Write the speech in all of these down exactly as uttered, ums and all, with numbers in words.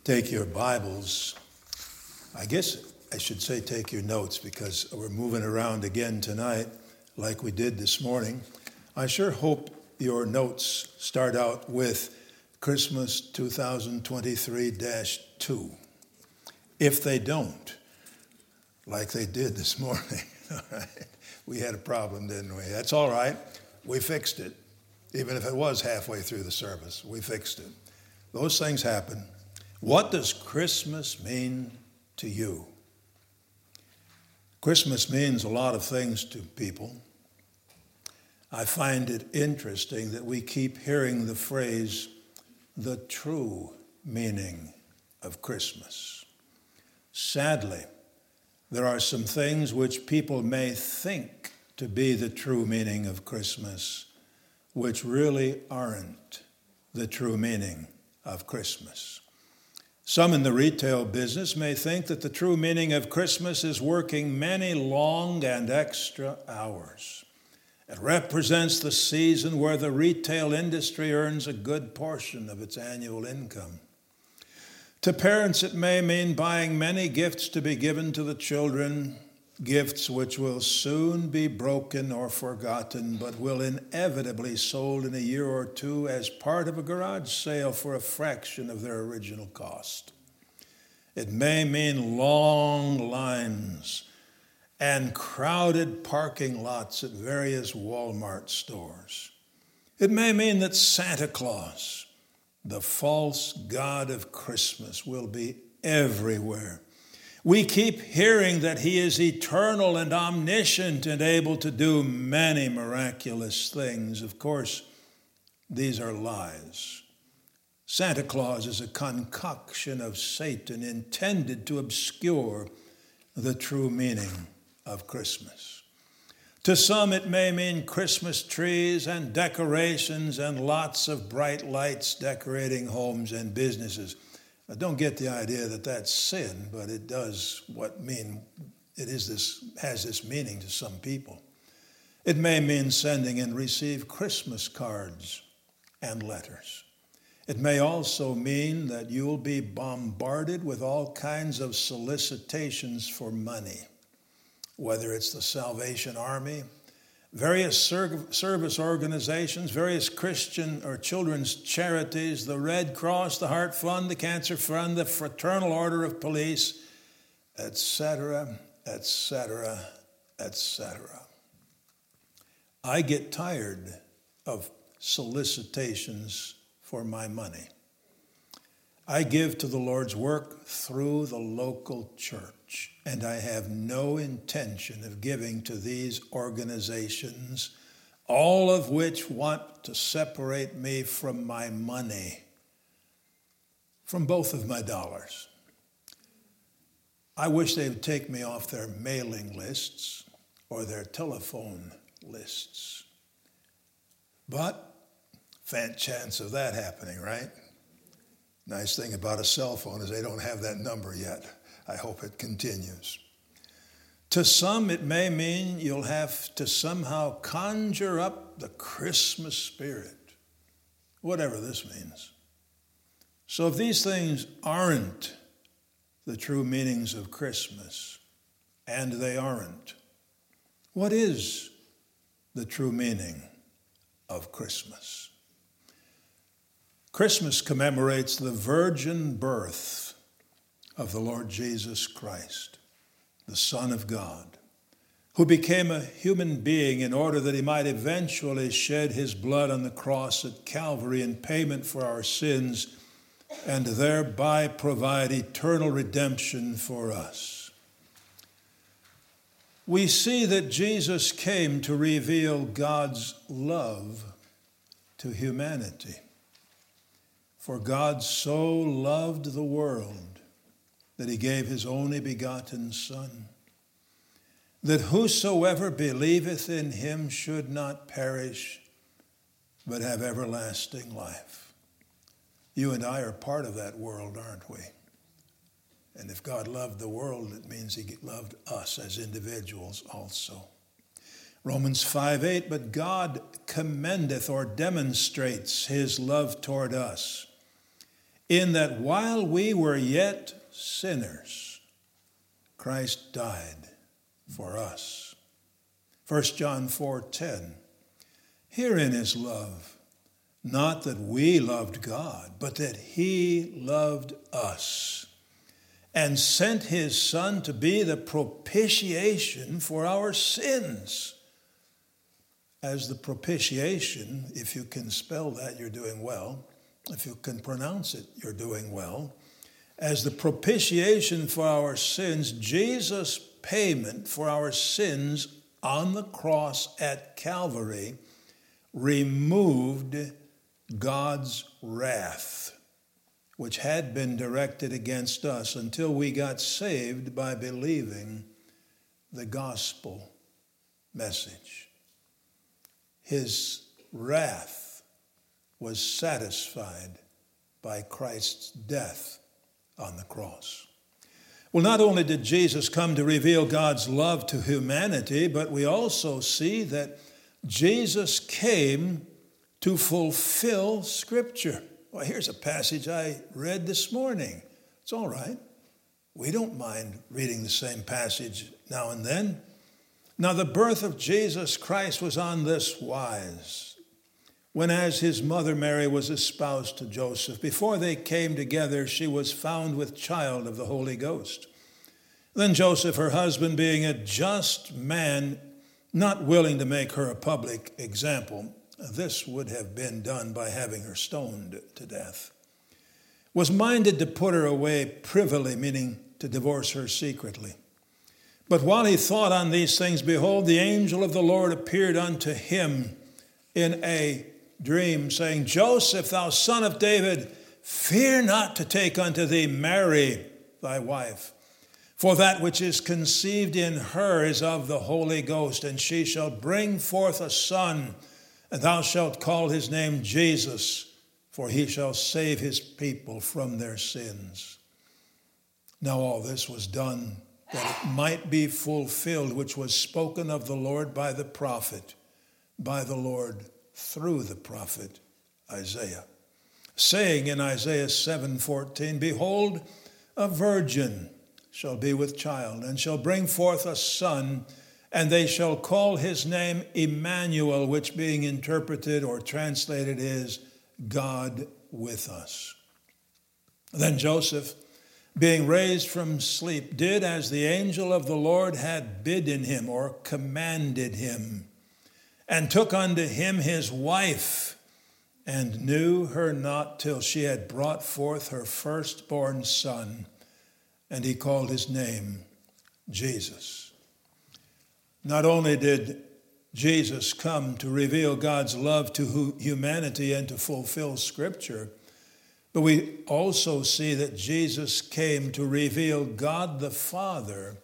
take your Bibles. I guess I should say take your notes, because we're moving around again tonight like we did this morning. I sure hope your notes start out with Christmas twenty twenty-three dash two. If they don't, like they did this morning, all right, we had a problem, didn't we? That's all right. We fixed it. Even if it was halfway through the service, we fixed it. Those things happen. What does Christmas mean to you? Christmas means a lot of things to people. I find it interesting that we keep hearing the phrase, the true meaning of Christmas. Sadly, there are some things which people may think to be the true meaning of Christmas, which really aren't the true meaning of Christmas. Some in the retail business may think that the true meaning of Christmas is working many long and extra hours. It represents the season where the retail industry earns a good portion of its annual income. To parents, it may mean buying many gifts to be given to the children, gifts which will soon be broken or forgotten, but will inevitably sold in a year or two as part of a garage sale for a fraction of their original cost. It may mean long lines and crowded parking lots at various Walmart stores. It may mean that Santa Claus, the false god of Christmas, will be everywhere. We keep hearing that he is eternal and omniscient and able to do many miraculous things. Of course, these are lies. Santa Claus is a concoction of Satan intended to obscure the true meaning of Christmas. To some, it may mean Christmas trees and decorations and lots of bright lights decorating homes and businesses. I don't get the idea that that's sin, but it does what mean it is this has this meaning to some people. It may mean sending and receive Christmas cards and letters. It may also mean that you'll be bombarded with all kinds of solicitations for money, whether it's the Salvation Army, various service organizations, various Christian or children's charities, the Red Cross, the Heart Fund, the Cancer Fund, the Fraternal Order of Police, et cetera, et cetera, et cetera. I get tired of solicitations for my money. I give to the Lord's work through the local church, and I have no intention of giving to these organizations, all of which want to separate me from my money, from both of my dollars. I wish they would take me off their mailing lists or their telephone lists. But, faint chance of that happening, right? Nice thing about a cell phone is they don't have that number yet. I hope it continues. To some, it may mean you'll have to somehow conjure up the Christmas spirit, whatever this means. So if these things aren't the true meanings of Christmas, and they aren't, what is the true meaning of Christmas? Christmas commemorates the virgin birth of the Lord Jesus Christ, the Son of God, who became a human being in order that he might eventually shed his blood on the cross at Calvary in payment for our sins and thereby provide eternal redemption for us. We see that Jesus came to reveal God's love to humanity. For God so loved the world that he gave his only begotten Son, that whosoever believeth in him should not perish, but have everlasting life. You and I are part of that world, aren't we? And if God loved the world, it means he loved us as individuals also. Romans five eight, but God commendeth or demonstrates his love toward us, in that while we were yet sinners, Christ died for us. First John four ten, herein is love, not that we loved God, but that he loved us and sent his Son to be the propitiation for our sins. As the propitiation, if you can spell that, you're doing well. If you can pronounce it, you're doing well. As the propitiation for our sins, Jesus' payment for our sins on the cross at Calvary removed God's wrath, which had been directed against us until we got saved by believing the gospel message. His wrath was satisfied by Christ's death on the cross. Well, not only did Jesus come to reveal God's love to humanity, but we also see that Jesus came to fulfill Scripture. Well, here's a passage I read this morning. It's all right. We don't mind reading the same passage now and then. Now, the birth of Jesus Christ was on this wise. When as his mother Mary was espoused to Joseph, before they came together, she was found with child of the Holy Ghost. Then Joseph, her husband, being a just man, not willing to make her a public example, this would have been done by having her stoned to death, was minded to put her away privily, meaning to divorce her secretly. But while he thought on these things, behold, the angel of the Lord appeared unto him in a dream, saying, Joseph, thou son of David, fear not to take unto thee Mary, thy wife, for that which is conceived in her is of the Holy Ghost, and she shall bring forth a son, and thou shalt call his name Jesus, for he shall save his people from their sins. Now all this was done that it might be fulfilled, which was spoken of the Lord by the prophet, by the Lord through the prophet Isaiah, saying in Isaiah seven fourteen, behold, a virgin shall be with child, and shall bring forth a son, and they shall call his name Emmanuel, which being interpreted or translated is God with us. Then Joseph, being raised from sleep, did as the angel of the Lord had bidden him, or commanded him, and took unto him his wife, and knew her not till she had brought forth her firstborn son, and he called his name Jesus. Not only did Jesus come to reveal God's love to humanity and to fulfill Scripture, but we also see that Jesus came to reveal God the Father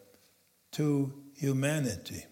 to humanity.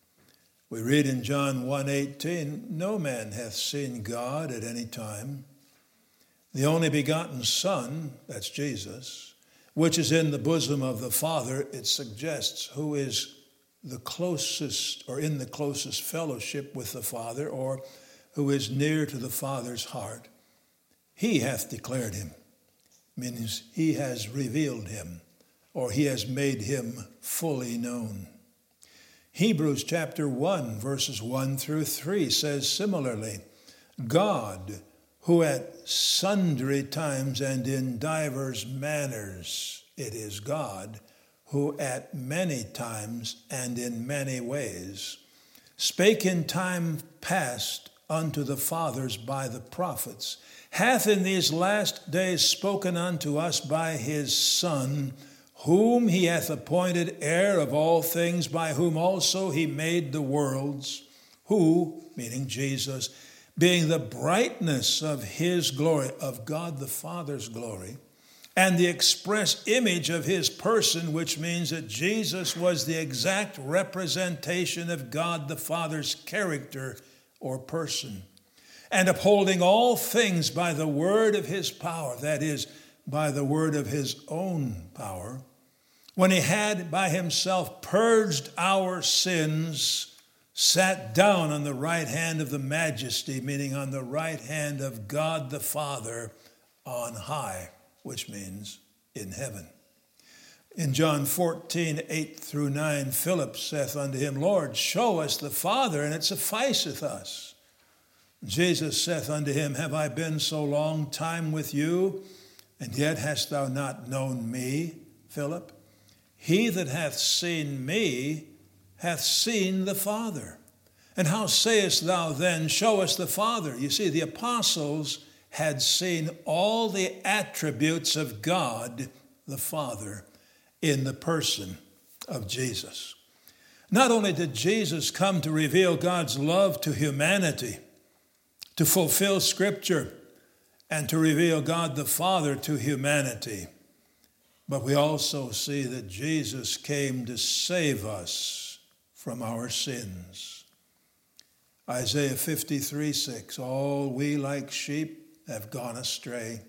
We read in John one eighteen, no man hath seen God at any time. The only begotten Son, that's Jesus, which is in the bosom of the Father, it suggests who is the closest or in the closest fellowship with the Father, or who is near to the Father's heart. He hath declared him, means he has revealed him, or he has made him fully known. Hebrews chapter one, verses one through three says similarly, God, who at sundry times and in divers manners, it is God, who at many times and in many ways spake in time past unto the fathers by the prophets, hath in these last days spoken unto us by his Son, whom he hath appointed heir of all things, by whom also he made the worlds, who, meaning Jesus, being the brightness of his glory, of God the Father's glory, and the express image of his person, which means that Jesus was the exact representation of God the Father's character or person, and upholding all things by the word of his power, that is, by the word of his own power, when he had by himself purged our sins, sat down on the right hand of the majesty, meaning on the right hand of God the Father on high. which means in heaven. In John fourteen, eight through nine, Philip saith unto him, Lord, show us the Father, and it sufficeth us. Jesus saith unto him, Have I been so long time with you, and yet hast thou not known me, Philip? He that hath seen me hath seen the Father. And how sayest thou then, Show us the Father? You see, the apostles had seen all the attributes of God the Father in the person of Jesus. Not only did Jesus come to reveal God's love to humanity, to fulfill Scripture, and to reveal God the Father to humanity, but we also see that Jesus came to save us from our sins. Isaiah fifty-three, six, all we like sheep have gone astray.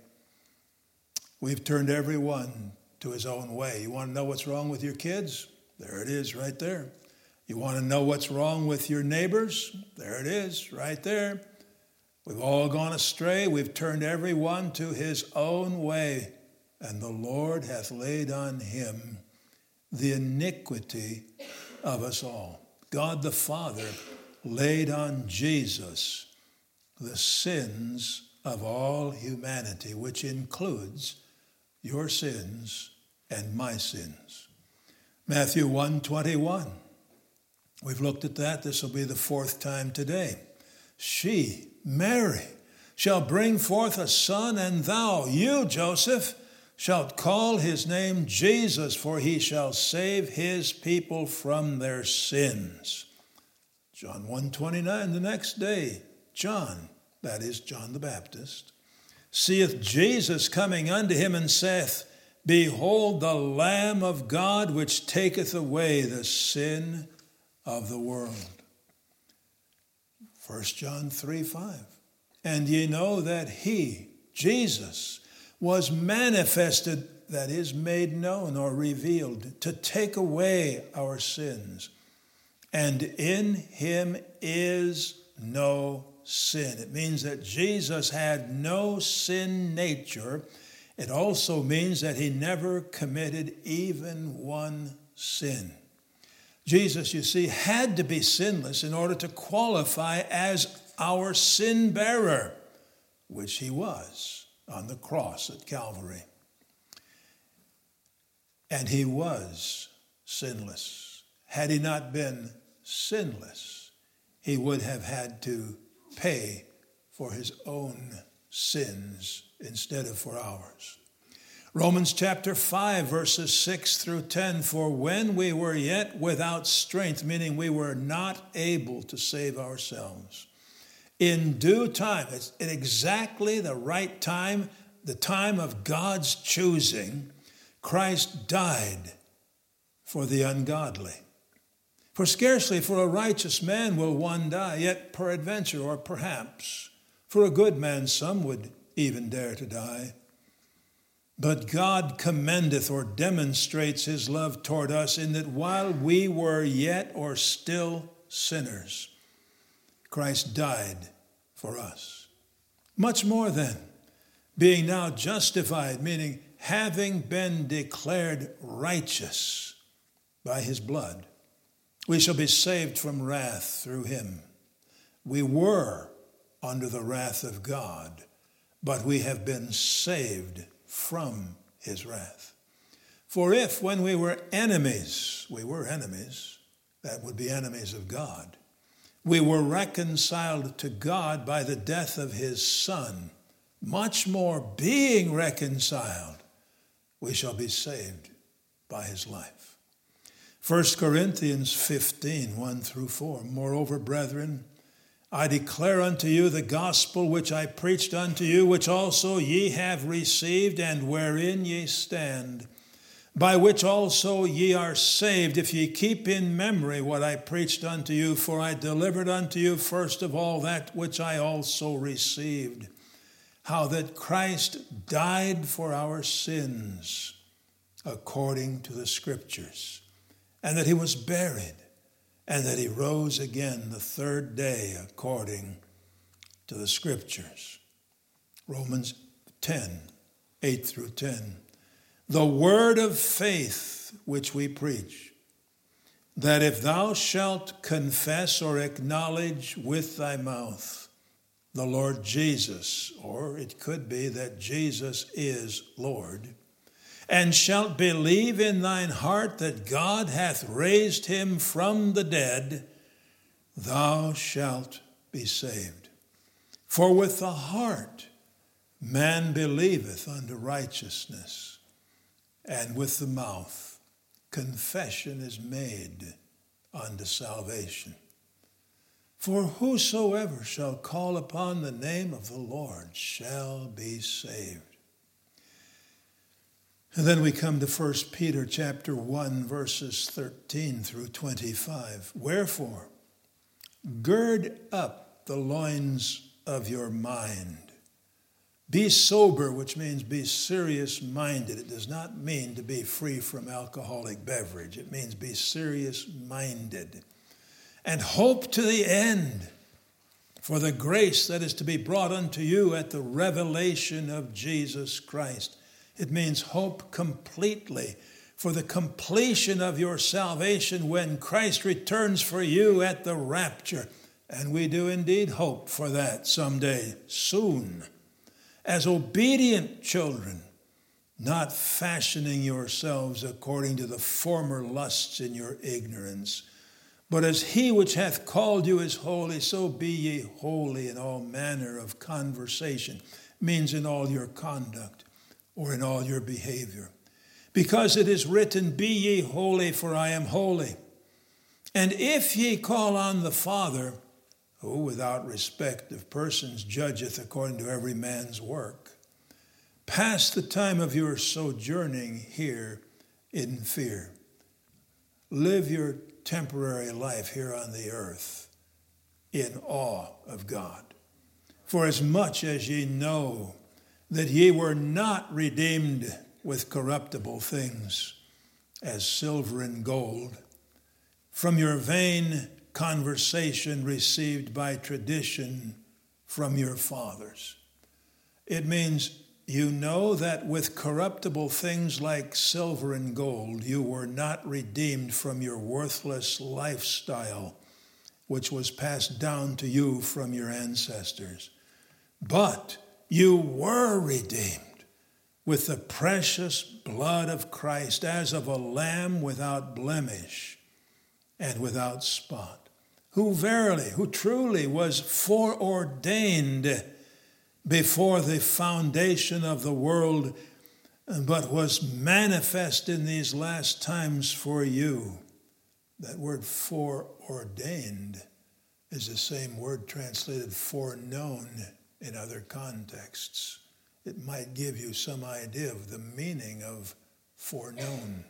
We've turned every one to his own way. You want to know what's wrong with your kids? There it is right there. You want to know what's wrong with your neighbors? There it is right there. We've all gone astray. We've turned every one to his own way. And the Lord hath laid on him the iniquity of us all. God the Father laid on Jesus the sins of all humanity, which includes your sins and my sins. Matthew one twenty-one. We've looked at that. This will be the fourth time today. She, Mary, shall bring forth a son, and thou, you, Joseph, shalt call his name Jesus, for he shall save his people from their sins. John one twenty-nine, the next day, John, that is John the Baptist, seeth Jesus coming unto him, and saith, Behold the Lamb of God, which taketh away the sin of the world. First John three, five. And ye know that he, Jesus, was manifested, that is, made known or revealed, to take away our sins. And in him is no sin. It means that Jesus had no sin nature. It also means that he never committed even one sin. Jesus, you see, had to be sinless in order to qualify as our sin bearer, which he was on the cross at Calvary. And he was sinless. Had he not been sinless, he would have had to pay for his own sins instead of for ours. Romans chapter five, verses six through ten, for when we were yet without strength, meaning we were not able to save ourselves, in due time, it's at exactly the right time, the time of God's choosing, Christ died for the ungodly. For scarcely for a righteous man will one die, yet peradventure, or perhaps, for a good man some would even dare to die. But God commendeth or demonstrates his love toward us in that while we were yet or still sinners, Christ died for us. Much more then, being now justified, meaning having been declared righteous by his blood, we shall be saved from wrath through him. We were under the wrath of God, but we have been saved from his wrath. For if when we were enemies, we were enemies, that would be enemies of God, we were reconciled to God by the death of his Son, much more being reconciled, we shall be saved by his life. First Corinthians fifteen, one through four. Moreover, brethren, I declare unto you the gospel which I preached unto you, which also ye have received, and wherein ye stand, by which also ye are saved, if ye keep in memory what I preached unto you. For I delivered unto you first of all that which I also received, how that Christ died for our sins according to the Scriptures, and that he was buried, and that he rose again the third day according to the Scriptures. Romans ten, eight through ten. The word of faith which we preach, that if thou shalt confess or acknowledge with thy mouth the Lord Jesus, or it could be that Jesus is Lord, and shalt believe in thine heart that God hath raised him from the dead, thou shalt be saved. For with the heart man believeth unto righteousness, and with the mouth confession is made unto salvation. For whosoever shall call upon the name of the Lord shall be saved. And then we come to First Peter chapter one, verses thirteen through twenty-five. Wherefore, gird up the loins of your mind. Be sober, which means be serious-minded. It does not mean to be free from alcoholic beverage. It means be serious-minded. And hope to the end for the grace that is to be brought unto you at the revelation of Jesus Christ. It means hope completely for the completion of your salvation when Christ returns for you at the rapture. And we do indeed hope for that someday, soon. As obedient children, not fashioning yourselves according to the former lusts in your ignorance, but as he which hath called you is holy, so be ye holy in all manner of conversation, means in all your conduct or in all your behavior. Because it is written, be ye holy, for I am holy. And if ye call on the Father, who without respect of persons judgeth according to every man's work, pass the time of your sojourning here in fear. Live your temporary life here on the earth in awe of God. For as much as ye know that ye were not redeemed with corruptible things, as silver and gold, from your vain conversation received by tradition from your fathers. It means you know that with corruptible things like silver and gold, you were not redeemed from your worthless lifestyle, which was passed down to you from your ancestors. But you were redeemed with the precious blood of Christ, as of a lamb without blemish and without spot, who verily, who truly was foreordained before the foundation of the world, but was manifest in these last times for you. That word foreordained is the same word translated foreknown in other contexts. It might give you some idea of the meaning of foreknown.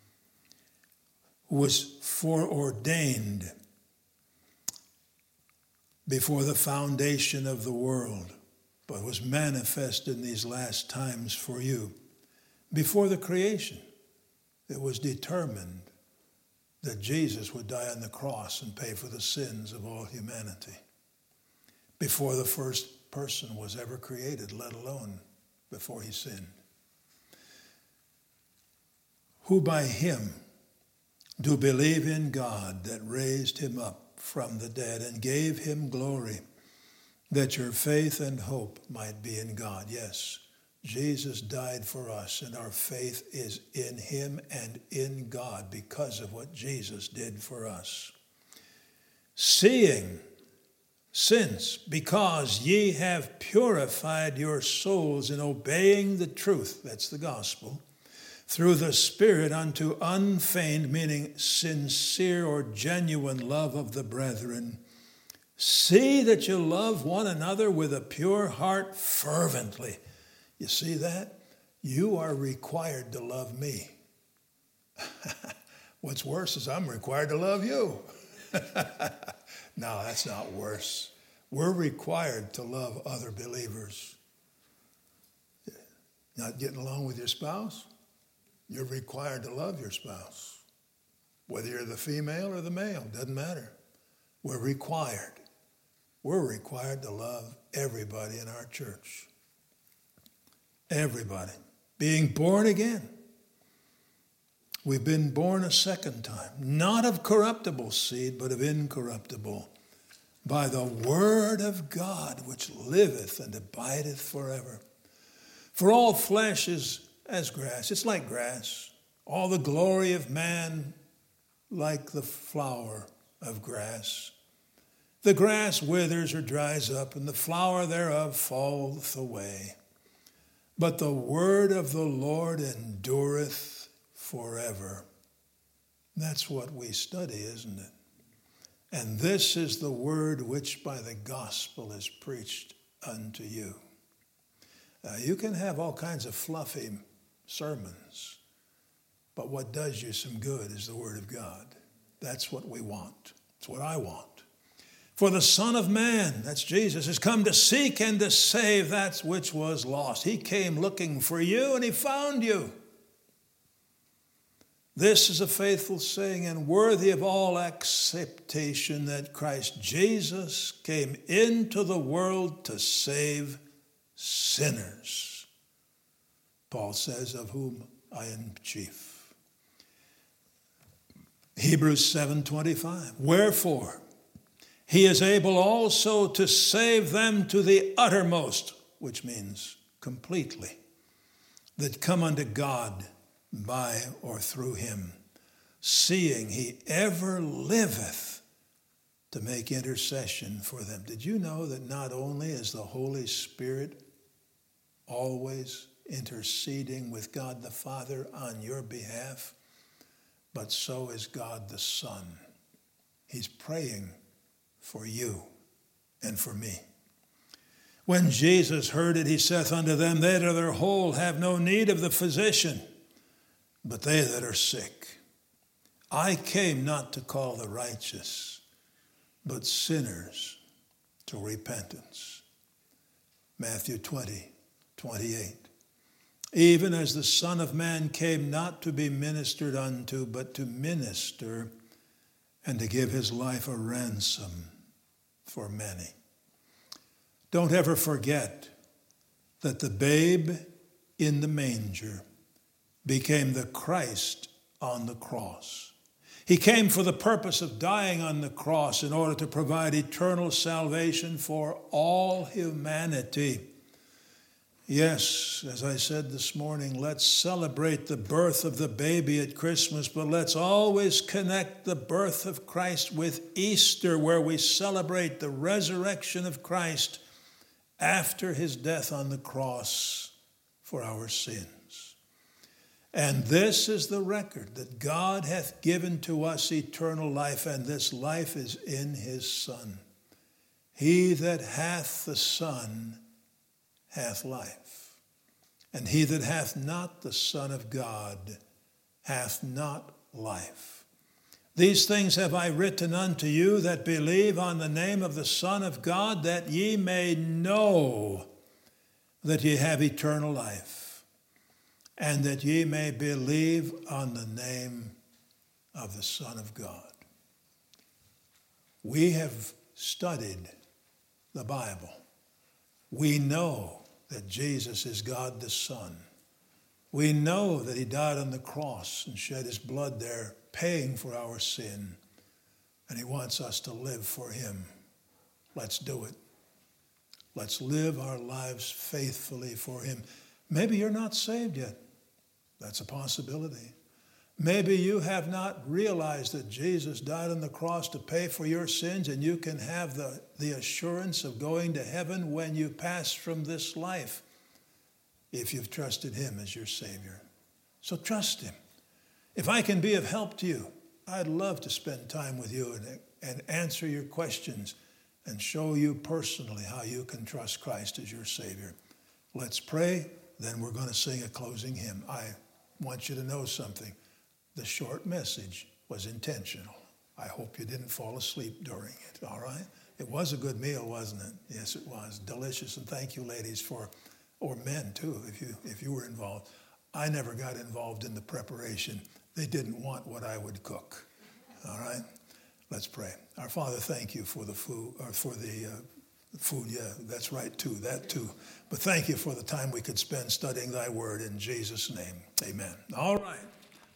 Was foreordained before the foundation of the world, but was manifest in these last times for you. Before the creation, it was determined that Jesus would die on the cross and pay for the sins of all humanity. Before the first person was ever created, let alone before he sinned. Who by him do believe in God that raised him up from the dead and gave him glory, that your faith and hope might be in God. Yes, Jesus died for us, and our faith is in him and in God because of what Jesus did for us. Seeing, since, because ye have purified your souls in obeying the truth, that's the gospel, through the Spirit unto unfeigned, meaning sincere or genuine love of the brethren, see that you love one another with a pure heart fervently. You see that? You are required to love me. What's worse is I'm required to love you. No, that's not worse. We're required to love other believers. Not getting along with your spouse? You're required to love your spouse. Whether you're the female or the male, doesn't matter. We're required. We're required to love everybody in our church. Everybody. Being born again. We've been born a second time, not of corruptible seed, but of incorruptible, by the word of God, which liveth and abideth forever. For all flesh is as grass. It's like grass. All the glory of man like the flower of grass. The grass withers or dries up, and the flower thereof falleth away. But the word of the Lord endureth forever. That's what we study, isn't it? And this is the word which by the gospel is preached unto you. Now, you can have all kinds of fluffy sermons, but what does you some good is the word of God. That's what we want. It's what I want. For the Son of Man, that's Jesus, has come to seek and to save that which was lost. He came looking for you, and he found you. This is a faithful saying and worthy of all acceptation, that Christ Jesus came into the world to save sinners. Paul says, of whom I am chief. Hebrews seven twenty-five. Wherefore, he is able also to save them to the uttermost, which means completely, that come unto God by or through him, seeing he ever liveth to make intercession for them. Did you know that not only is the Holy Spirit always interceding with God the Father on your behalf, but so is God the Son. He's praying for you and for me. When Jesus heard it, he saith unto them, they that are whole have no need of the physician, but they that are sick. I came not to call the righteous, but sinners to repentance. Matthew twenty, twenty-eight. Even as the Son of Man came not to be ministered unto, but to minister and to give his life a ransom for many. Don't ever forget that the babe in the manger became the Christ on the cross. He came for the purpose of dying on the cross in order to provide eternal salvation for all humanity. Yes, as I said this morning, let's celebrate the birth of the baby at Christmas, but let's always connect the birth of Christ with Easter, where we celebrate the resurrection of Christ after his death on the cross for our sins. And this is the record, that God hath given to us eternal life, and this life is in his Son. He that hath the Son hath life, and he that hath not the Son of God hath not life. These things have I written unto you that believe on the name of the Son of God, that ye may know that ye have eternal life, and that ye may believe on the name of the Son of God. We have studied the Bible. We know that Jesus is God the Son. We know that he died on the cross and shed his blood there, paying for our sin. And he wants us to live for him. Let's do it. Let's live our lives faithfully for him. Maybe you're not saved yet. That's a possibility. Maybe you have not realized that Jesus died on the cross to pay for your sins, and you can have the, the assurance of going to heaven when you pass from this life, if you've trusted him as your Savior. So trust him. If I can be of help to you, I'd love to spend time with you and, and answer your questions and show you personally how you can trust Christ as your Savior. Let's pray, then we're going to sing a closing hymn. I want you to know something. The short message was intentional. I hope you didn't fall asleep during it, all right? It was a good meal, wasn't it? Yes, it was. Delicious. And thank you, ladies, for, or men too, if you if you were involved. I never got involved in the preparation. They didn't want what I would cook, all right? Let's pray. Our Father, thank you for the food, or for the uh, Food, yeah, that's right too, that too. But thank you for the time we could spend studying thy word in Jesus' name. Amen. All right.